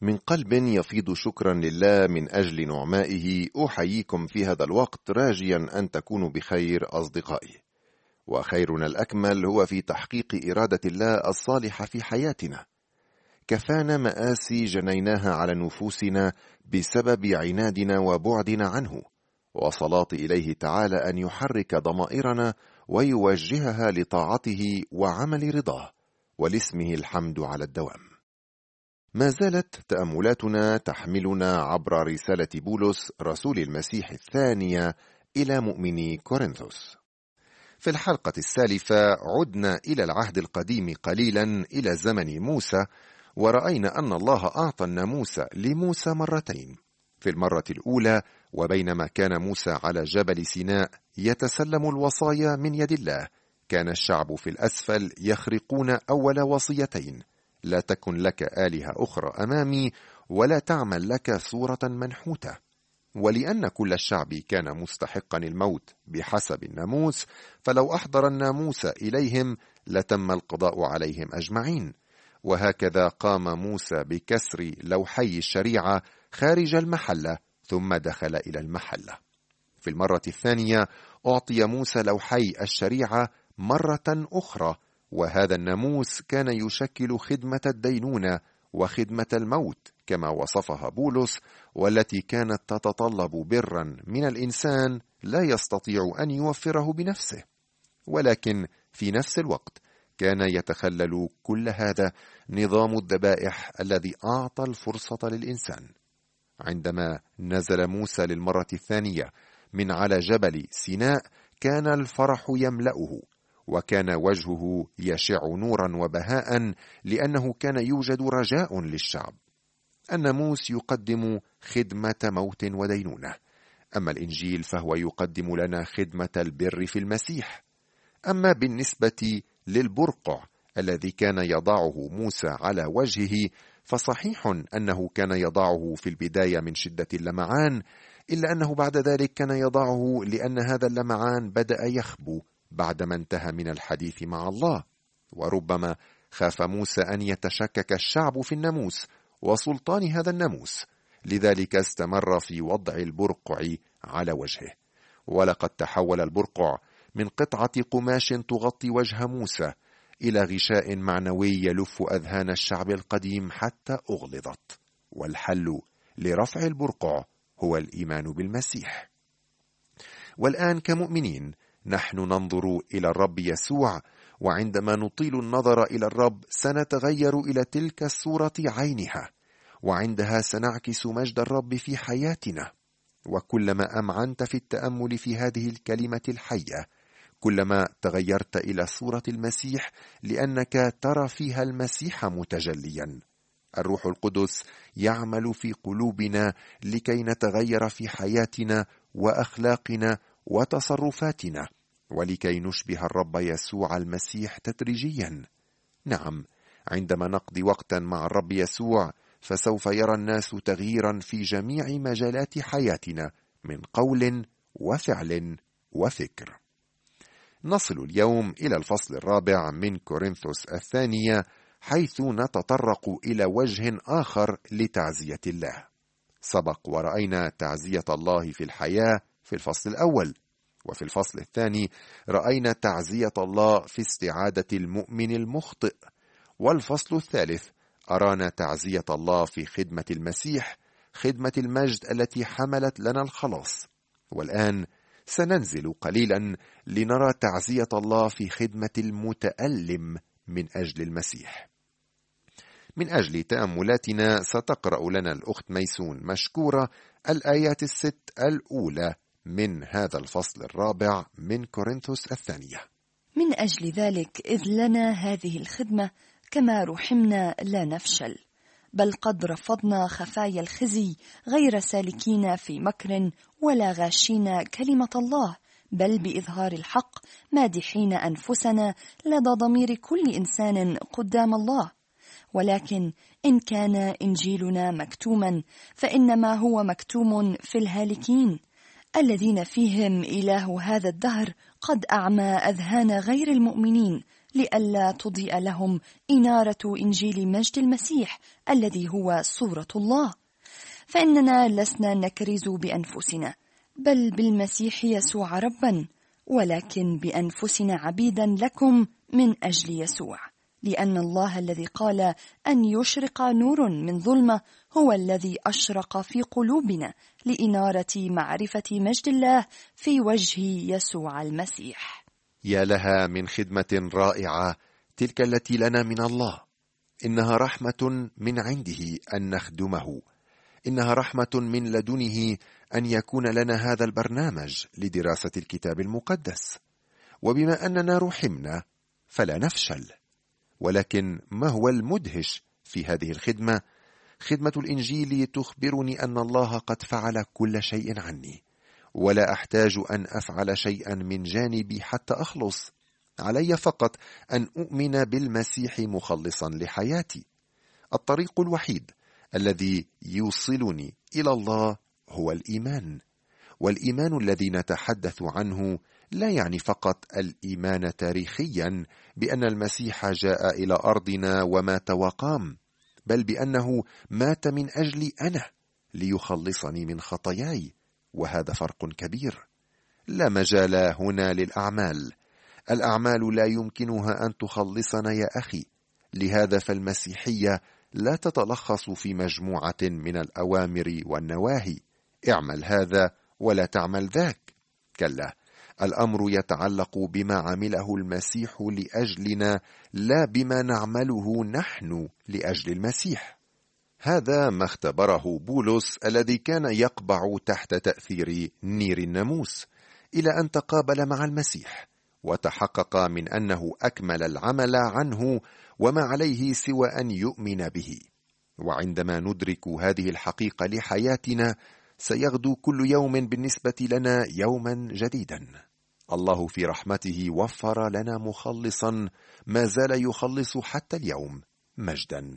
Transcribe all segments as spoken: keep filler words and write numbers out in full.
من قلب يفيض شكرا لله من أجل نعمائه أحييكم في هذا الوقت راجيا أن تكونوا بخير أصدقائي. وخيرنا الأكمل هو في تحقيق إرادة الله الصالحة في حياتنا. كفانا مآسي جنيناها على نفوسنا بسبب عنادنا وبعدنا عنه، وصلاة إليه تعالى أن يحرك ضمائرنا ويوجهها لطاعته وعمل رضاه، ولاسمه الحمد على الدوام. ما زالت تأملاتنا تحملنا عبر رسالة بولس رسول المسيح الثانية إلى مؤمني كورنثوس. في الحلقة السالفة عدنا إلى العهد القديم قليلا إلى زمن موسى، ورأينا أن الله أعطى الناموس لموسى مرتين. في المرة الأولى وبينما كان موسى على جبل سيناء يتسلم الوصايا من يد الله، كان الشعب في الأسفل يخرقون أول وصيتين: لا تكن لك آلهة أخرى أمامي، ولا تعمل لك صورة منحوتة. ولأن كل الشعب كان مستحقا الموت بحسب الناموس، فلو أحضر الناموس إليهم لتم القضاء عليهم أجمعين. وهكذا قام موسى بكسر لوحي الشريعة خارج المحلة، ثم دخل إلى المحلة. في المرة الثانية أعطي موسى لوحي الشريعة مرة أخرى، وهذا الناموس كان يشكل خدمة الدينونة وخدمة الموت كما وصفها بولس، والتي كانت تتطلب برا من الإنسان لا يستطيع أن يوفره بنفسه. ولكن في نفس الوقت كان يتخلل كل هذا نظام الذبائح الذي أعطى الفرصة للإنسان. عندما نزل موسى للمرة الثانية من على جبل سيناء كان الفرح يملأه، وكان وجهه يشع نورا وبهاء، لأنه كان يوجد رجاء للشعب. الناموس يقدم خدمة موت ودينونة، أما الإنجيل فهو يقدم لنا خدمة البر في المسيح. أما بالنسبة للبرقع الذي كان يضعه موسى على وجهه، فصحيح أنه كان يضعه في البداية من شدة اللمعان، إلا أنه بعد ذلك كان يضعه لأن هذا اللمعان بدأ يخبو بعدما انتهى من الحديث مع الله. وربما خاف موسى أن يتشكك الشعب في الناموس وسلطان هذا الناموس، لذلك استمر في وضع البرقع على وجهه. ولقد تحول البرقع من قطعة قماش تغطي وجه موسى إلى غشاء معنوي يلف أذهان الشعب القديم حتى أغلظت. والحل لرفع البرقع هو الإيمان بالمسيح. والآن كمؤمنين نحن ننظر إلى الرب يسوع، وعندما نطيل النظر إلى الرب سنتغير إلى تلك الصورة عينها، وعندها سنعكس مجد الرب في حياتنا. وكلما أمعنت في التأمل في هذه الكلمة الحية، كلما تغيرت إلى صورة المسيح، لأنك ترى فيها المسيح متجليا. الروح القدس يعمل في قلوبنا لكي نتغير في حياتنا وأخلاقنا وتصرفاتنا، ولكي نشبه الرب يسوع المسيح تدريجيا. نعم، عندما نقضي وقتا مع الرب يسوع فسوف يرى الناس تغييرا في جميع مجالات حياتنا من قول وفعل وفكر. نصل اليوم إلى الفصل الرابع من كورنثوس الثانية، حيث نتطرق إلى وجه آخر لتعزية الله. سبق ورأينا تعزية الله في الحياة في الفصل الأول، وفي الفصل الثاني رأينا تعزية الله في استعادة المؤمن المخطئ، والفصل الثالث أرانا تعزية الله في خدمة المسيح، خدمة المجد التي حملت لنا الخلاص. والآن سننزل قليلا لنرى تعزية الله في خدمة المتألم من أجل المسيح. من أجل تأملاتنا ستقرأ لنا الأخت ميسون مشكورة الآيات الست الأولى من هذا الفصل الرابع من كورنثوس الثانية. من أجل ذلك إذ لنا هذه الخدمة كما رحمنا لا نفشل، بل قد رفضنا خفايا الخزي، غير سالكين في مكر ولا غاشين كلمة الله، بل بإظهار الحق مادحين أنفسنا لدى ضمير كل إنسان قدام الله. ولكن إن كان إنجيلنا مكتوما فإنما هو مكتوم في الهالكين، الذين فيهم إله هذا الدهر قد أعمى أذهان غير المؤمنين، لئلا تضيء لهم إنارة إنجيل مجد المسيح الذي هو صورة الله. فإننا لسنا نكرز بأنفسنا، بل بالمسيح يسوع ربا، ولكن بأنفسنا عبيدا لكم من أجل يسوع، لأن الله الذي قال أن يشرق نور من ظلمة هو الذي أشرق في قلوبنا لإنارة معرفة مجد الله في وجه يسوع المسيح. يا لها من خدمة رائعة تلك التي لنا من الله. إنها رحمة من عنده أن نخدمه، إنها رحمة من لدنه أن يكون لنا هذا البرنامج لدراسة الكتاب المقدس. وبما أننا رحمنا فلا نفشل. ولكن ما هو المدهش في هذه الخدمة؟ خدمة الإنجيل تخبرني أن الله قد فعل كل شيء عني، ولا أحتاج أن أفعل شيئا من جانبي حتى أخلص. علي فقط أن أؤمن بالمسيح مخلصا لحياتي. الطريق الوحيد الذي يوصلني إلى الله هو الإيمان. والإيمان الذي نتحدث عنه لا يعني فقط الإيمان تاريخيا بأن المسيح جاء إلى أرضنا ومات وقام، بل بأنه مات من أجلي أنا ليخلصني من خطاياي، وهذا فرق كبير. لا مجال هنا للأعمال. الأعمال لا يمكنها أن تخلصنا يا أخي. لهذا فالمسيحية لا تتلخص في مجموعة من الأوامر والنواهي، اعمل هذا ولا تعمل ذاك. كلا، الأمر يتعلق بما عمله المسيح لأجلنا، لا بما نعمله نحن لأجل المسيح. هذا ما اختبره بولس الذي كان يقبع تحت تأثير نير الناموس، إلى أن تقابل مع المسيح وتحقق من أنه أكمل العمل عنه وما عليه سوى أن يؤمن به. وعندما ندرك هذه الحقيقة لحياتنا سيغدو كل يوم بالنسبة لنا يوما جديدا. الله في رحمته وفر لنا مخلصا ما زال يخلص حتى اليوم، مجدا.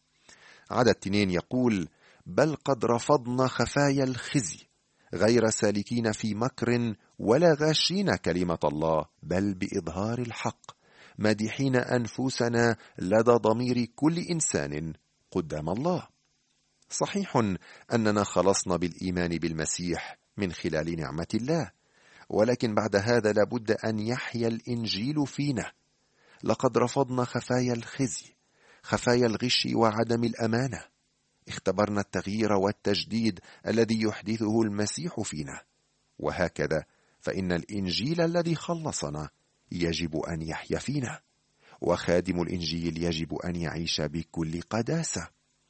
عدد اثنين يقول: بل قد رفضنا خفايا الخزي، غير سالكين في مكر ولا غاشين كلمة الله، بل بإظهار الحق، مادحين أنفسنا لدى ضمير كل إنسان قدام الله. صحيح أننا خلصنا بالإيمان بالمسيح من خلال نعمة الله، ولكن بعد هذا لابد أن يحيا الإنجيل فينا. لقد رفضنا خفايا الخزي، خفايا الغش وعدم الأمانة. اختبرنا التغيير والتجديد الذي يحدثه المسيح فينا، وهكذا فإن الإنجيل الذي خلصنا يجب أن يحيا فينا، وخادم الإنجيل يجب أن يعيش بكل قداسة.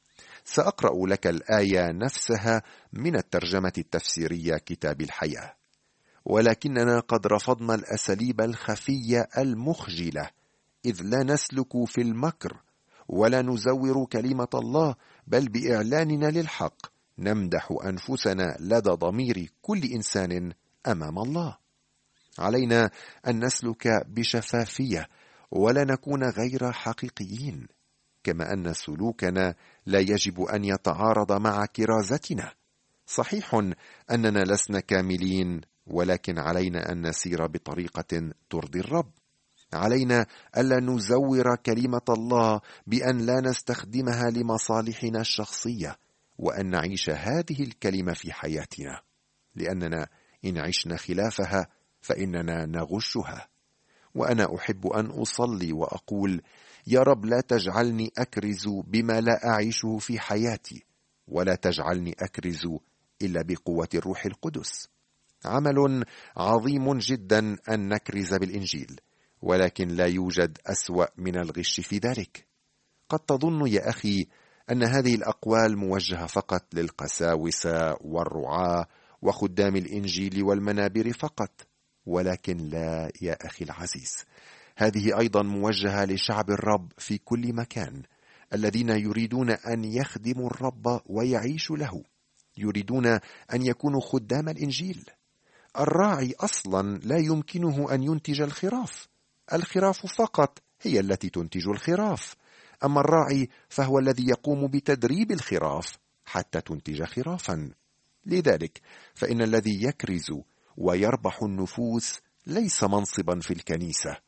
سأقرأ لك الآية نفسها من الترجمة التفسيرية كتاب الحياة: ولكننا قد رفضنا الأساليب الخفية المخجلة، إذ لا نسلك في المكر ولا نزور كلمة الله، بل بإعلاننا للحق نمدح أنفسنا لدى ضمير كل إنسان أمام الله. علينا أن نسلك بشفافية ولا نكون غير حقيقيين، كما أن سلوكنا لا يجب أن يتعارض مع كرازتنا. صحيح أننا لسنا كاملين، ولكن علينا أن نسير بطريقة ترضي الرب. علينا ألا نزور كلمة الله بأن لا نستخدمها لمصالحنا الشخصية، وأن نعيش هذه الكلمة في حياتنا، لأننا إن عشنا خلافها فإننا نغشها. وأنا أحب أن أصلي وأقول: يا رب، لا تجعلني أكرز بما لا أعيشه في حياتي، ولا تجعلني أكرز إلا بقوة الروح القدس. عمل عظيم جدا أن نكرز بالإنجيل، ولكن لا يوجد أسوأ من الغش في ذلك. قد تظن يا أخي أن هذه الأقوال موجهة فقط للقساوسة والرعاة وخدام الإنجيل والمنابر فقط، ولكن لا يا أخي العزيز، هذه أيضا موجهة لشعب الرب في كل مكان، الذين يريدون أن يخدموا الرب ويعيشوا له، يريدون أن يكونوا خدام الإنجيل. الراعي أصلا لا يمكنه أن ينتج الخراف، الخراف فقط هي التي تنتج الخراف، أما الراعي فهو الذي يقوم بتدريب الخراف حتى تنتج خرافا. لذلك فإن الذي يكرز ويربح النفوس ليس منصبا في الكنيسة،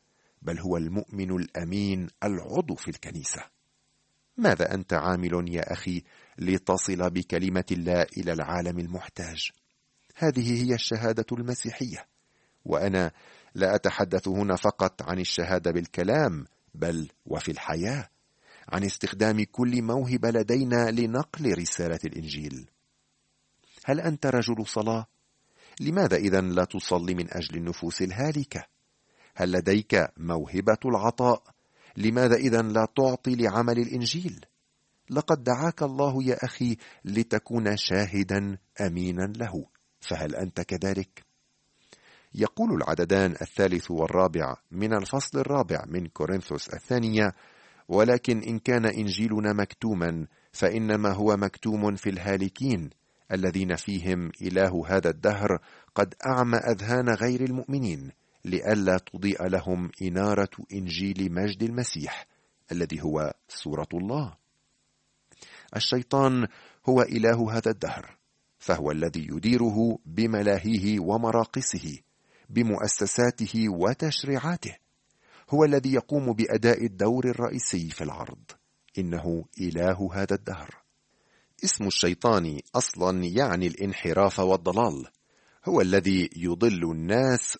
بل هو المؤمن الأمين العضو في الكنيسة. ماذا أنت عامل يا أخي لتصل بكلمة الله إلى العالم المحتاج؟ هذه هي الشهادة المسيحية. وأنا لا أتحدث هنا فقط عن الشهادة بالكلام، بل وفي الحياة، عن استخدام كل موهبة لدينا لنقل رسالة الإنجيل. هل أنت رجل صلاة؟ لماذا إذن لا تصلي من أجل النفوس الهالكة؟ هل لديك موهبة العطاء؟ لماذا إذن لا تعطي لعمل الإنجيل؟ لقد دعاك الله يا أخي لتكون شاهدا أمينا له، فهل أنت كذلك؟ يقول العددان الثالث والرابع من الفصل الرابع من كورنثوس الثانية: ولكن إن كان إنجيلنا مكتوما فإنما هو مكتوم في الهالكين الذين فيهم إله هذا الدهر قد أعمى أذهان غير المؤمنين لئلا تضيء لهم إنارة إنجيل مجد المسيح الذي هو صورة الله. الشيطان هو إله هذا الدهر، فهو الذي يديره بملاهيه ومراقصه، بمؤسساته وتشريعاته. هو الذي يقوم بأداء الدور الرئيسي في العرض. إنه إله هذا الدهر. اسم الشيطان أصلا يعني الانحراف والضلال. هو الذي يضل الناس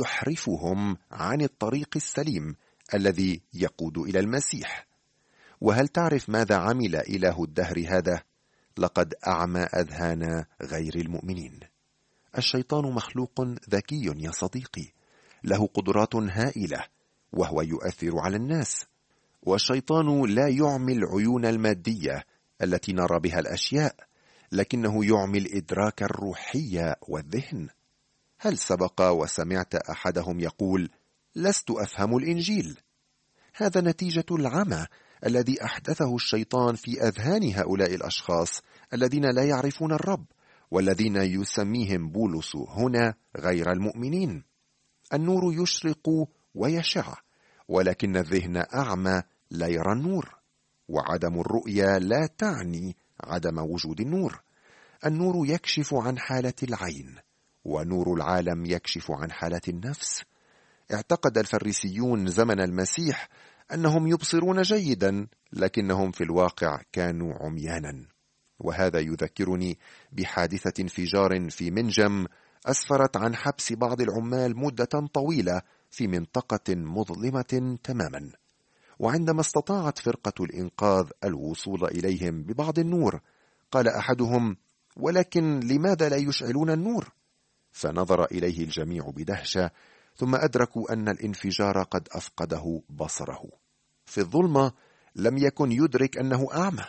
ويحرفهم عن الطريق السليم الذي يقود إلى المسيح. وهل تعرف ماذا عمل إله الدهر هذا؟ لقد أعمى أذهان غير المؤمنين. الشيطان مخلوق ذكي يا صديقي، له قدرات هائلة، وهو يؤثر على الناس. والشيطان لا يعمي العيون المادية التي نرى بها الأشياء، لكنه يعمي الإدراك الروحي والذهن. هل سبق وسمعت أحدهم يقول: لست أفهم الإنجيل؟ هذا نتيجة العمى الذي أحدثه الشيطان في أذهان هؤلاء الأشخاص الذين لا يعرفون الرب، والذين يسميهم بولس هنا غير المؤمنين. النور يشرق ويشع، ولكن الذهن أعمى لا يرى النور. وعدم الرؤية لا تعني عدم وجود النور. النور يكشف عن حالة العين، ونور العالم يكشف عن حالة النفس. اعتقد الفريسيون زمن المسيح أنهم يبصرون جيدا، لكنهم في الواقع كانوا عميانا. وهذا يذكرني بحادثة انفجار في منجم أسفرت عن حبس بعض العمال مدة طويلة في منطقة مظلمة تماما. وعندما استطاعت فرقة الإنقاذ الوصول إليهم ببعض النور، قال أحدهم: ولكن لماذا لا يشعلون النور؟ فنظر إليه الجميع بدهشة، ثم أدركوا أن الانفجار قد أفقده بصره. في الظلمة لم يكن يدرك أنه أعمى،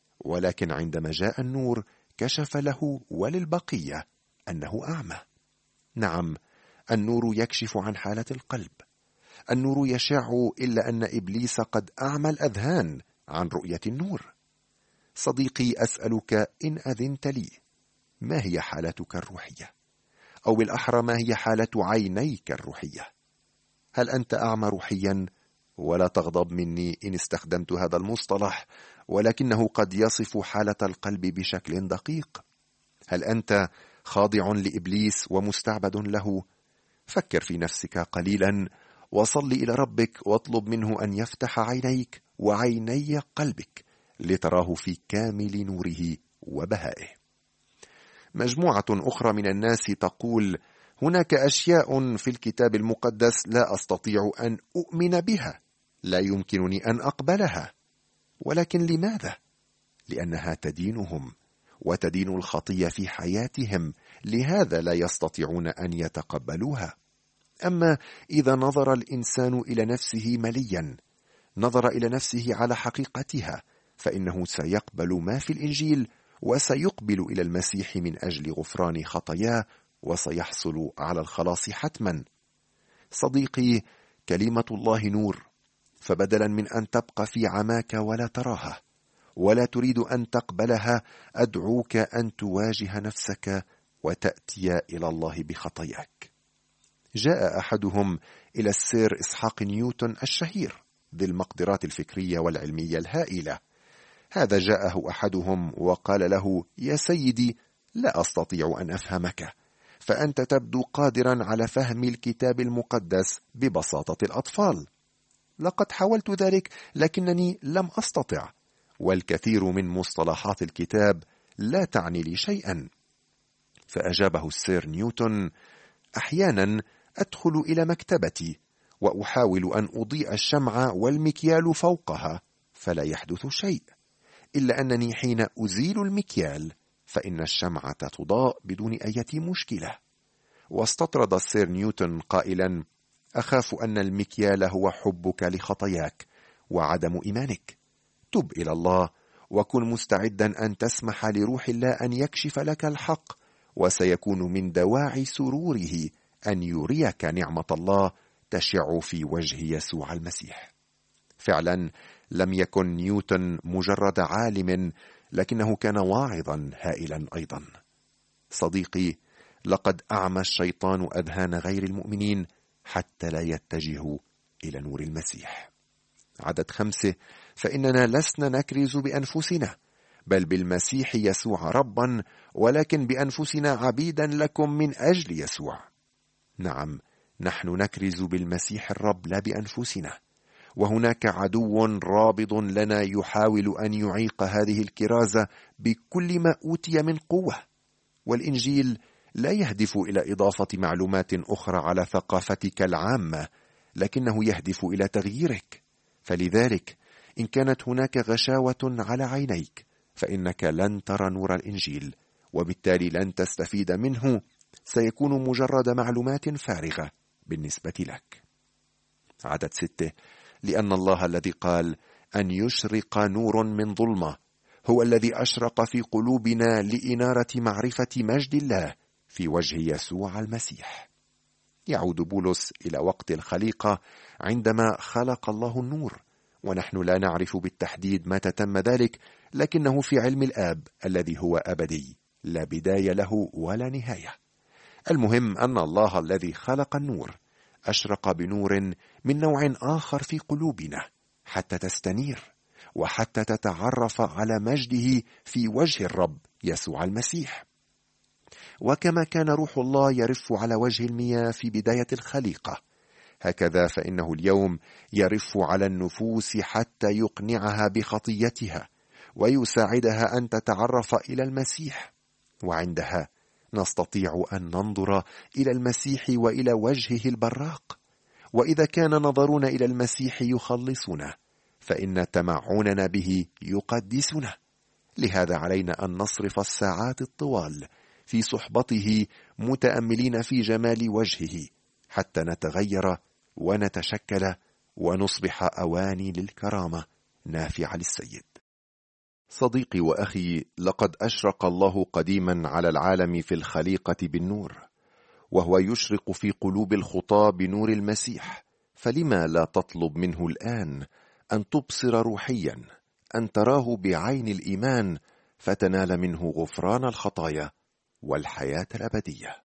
ولكن عندما جاء النور كشف له وللبقية أنه أعمى. نعم، النور يكشف عن حالة القلب. النور يشع، إلا أن إبليس قد أعمى الأذهان عن رؤية النور. صديقي، أسألك إن أذنت لي، ما هي حالتك الروحية؟ أو بالأحرى، ما هي حالة عينيك الروحية؟ هل أنت أعمى روحيا؟ ولا تغضب مني إن استخدمت هذا المصطلح، ولكنه قد يصف حالة القلب بشكل دقيق. هل أنت خاضع لإبليس ومستعبد له؟ فكر في نفسك قليلا، وصل إلى ربك واطلب منه أن يفتح عينيك وعيني قلبك لتراه في كامل نوره وبهائه. مجموعة أخرى من الناس تقول: هناك أشياء في الكتاب المقدس لا أستطيع أن أؤمن بها، لا يمكنني أن أقبلها. ولكن لماذا؟ لأنها تدينهم وتدين الخطية في حياتهم، لهذا لا يستطيعون أن يتقبلوها. أما إذا نظر الإنسان إلى نفسه مليا، نظر إلى نفسه على حقيقتها، فإنه سيقبل ما في الإنجيل، وسيقبل إلى المسيح من أجل غفران خطاياه، وسيحصل على الخلاص حتما. صديقي، كلمة الله نور، فبدلا من أن تبقى في عماك ولا تراها ولا تريد أن تقبلها، أدعوك أن تواجه نفسك وتأتي إلى الله بخطاياك. جاء أحدهم إلى السير إسحاق نيوتن الشهير ذي المقدرات الفكرية والعلمية الهائلة. هذا جاءه أحدهم وقال له: يا سيدي، لا أستطيع أن أفهمك، فأنت تبدو قادرا على فهم الكتاب المقدس ببساطة الأطفال. لقد حاولت ذلك لكنني لم أستطع، والكثير من مصطلحات الكتاب لا تعني لي شيئا. فأجابه السير نيوتن: أحيانا أدخل إلى مكتبتي وأحاول أن أضيء الشمعة والمكيال فوقها فلا يحدث شيء، إلا أنني حين أزيل المكيال فإن الشمعة تضاء بدون أي مشكلة. واستطرد السير نيوتن قائلا: أخاف أن المكيال هو حبك لخطاياك وعدم إيمانك. تب إلى الله وكن مستعدا أن تسمح لروح الله أن يكشف لك الحق، وسيكون من دواعي سروره أن يريك نعمة الله تشع في وجه يسوع المسيح. فعلا لم يكن نيوتن مجرد عالم، لكنه كان واعظا هائلا أيضا. صديقي، لقد أعمى الشيطان أذهان غير المؤمنين حتى لا يتجهوا إلى نور المسيح. عدد خمسة: فإننا لسنا نكرز بأنفسنا، بل بالمسيح يسوع ربا، ولكن بأنفسنا عبيدا لكم من أجل يسوع. نعم، نحن نكرز بالمسيح الرب لا بأنفسنا، وهناك عدو رابض لنا يحاول أن يعيق هذه الكرازة بكل ما أوتي من قوة. والإنجيل لا يهدف إلى إضافة معلومات أخرى على ثقافتك العامة، لكنه يهدف إلى تغييرك. فلذلك إن كانت هناك غشاوة على عينيك فإنك لن ترى نور الإنجيل، وبالتالي لن تستفيد منه، سيكون مجرد معلومات فارغة بالنسبة لك. عدد ستة: لأن الله الذي قال أن يشرق نور من ظلمة هو الذي أشرق في قلوبنا لإنارة معرفة مجد الله في وجه يسوع المسيح. يعود بولس إلى وقت الخليقة عندما خلق الله النور، ونحن لا نعرف بالتحديد متى تم ذلك، لكنه في علم الآب الذي هو أبدي لا بداية له ولا نهاية. المهم أن الله الذي خلق النور أشرق بنور من نوع آخر في قلوبنا حتى تستنير وحتى تتعرف على مجده في وجه الرب يسوع المسيح. وكما كان روح الله يرف على وجه المياه في بداية الخليقة، هكذا فإنه اليوم يرف على النفوس حتى يقنعها بخطيتها ويساعدها أن تتعرف إلى المسيح، وعندها نستطيع أن ننظر إلى المسيح وإلى وجهه البراق. وإذا كان نظرنا إلى المسيح يخلصنا، فإن تمعننا به يقدسنا. لهذا علينا أن نصرف الساعات الطوال في صحبته متأملين في جمال وجهه حتى نتغير ونتشكل ونصبح أواني للكرامة نافعة للسيد. صديقي وأخي، لقد أشرق الله قديما على العالم في الخليقة بالنور، وهو يشرق في قلوب الخطاة بنور المسيح. فلما لا تطلب منه الآن أن تبصر روحيا، أن تراه بعين الإيمان، فتنال منه غفران الخطايا والحياة الأبدية.